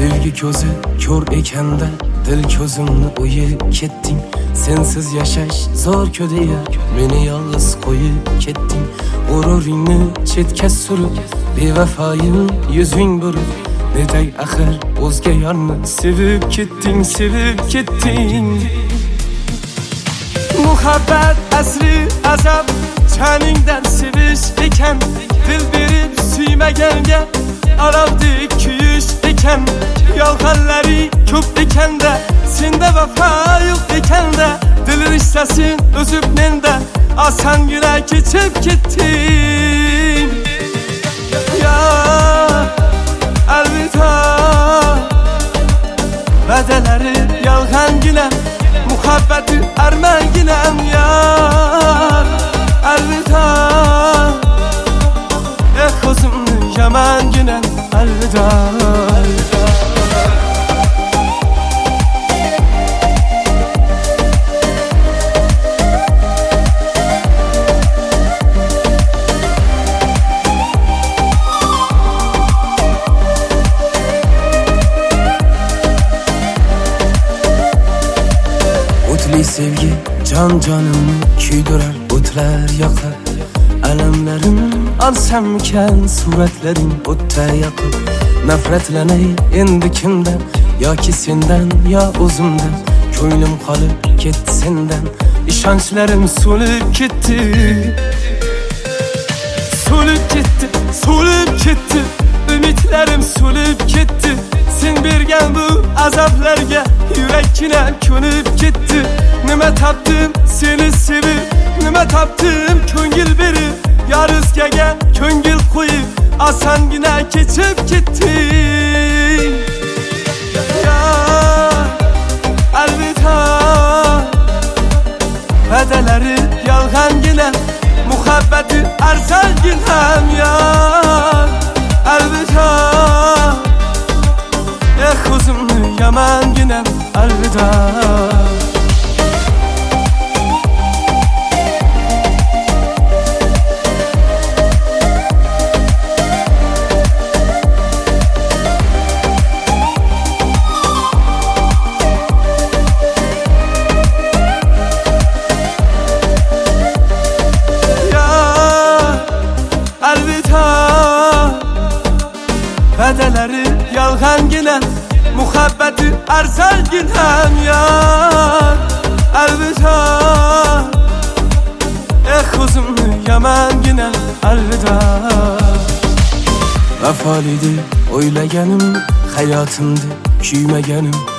Sevgi ko'zi ko'r ekanda dil ko'zimni o'yib ketding. Sensiz yashash zo'r ko'diya meni yolg'iz qo'yib ketding. G'ururingni chetga surib bevafoyim yuzing burib neday axir o'zga yorni sevib ketding, sevib ketding. Muhabbat asli azab chaningdan sevish ekan, dil berib suymaganga aravdek kuyish ekan. Yolg'onlari ko'p ekanda, senda vafo yo'q ekanda, dil rishtasin o'zib menda osongina kechib ketding. Ya alvida, va'dalari yolg'ongina, muhabbati armanginam. Ya alvida, o'zimni yomongina. Alvida, o'tli sevgi jon jonimni kuydirar, o'tlar yoqar. Alamlarim alsammikan suratlaring o'tda yoqib. Nafratlanay endi kimdan, yoki sendan yo o'zimdan. Ko'nglim qolib ketdi sendan, ishonchlarim so'lib ketdi. So'lib ketdi, so'lib ketdi, umidlarim so'lib ketdi. Sen bergan bu azoblarga yurakkina ko'nib ketdi. Nima topdim seni sevib, nima topdim ko'ngil berib, yorizgaga ko'ngil qo'yib osongina kechib ketding. Ya alvida, va'dalari yolg'ongina, muhabbati arzonginam. Ya alvida, o'zimni yomongina. Alvida, va'dalari yolg'ongina, muhabbati arzonginam. Ya alvida, o'zimni yomongina. Alvida, vafoli deb o'ylaganim, hayotimda kuymaganim,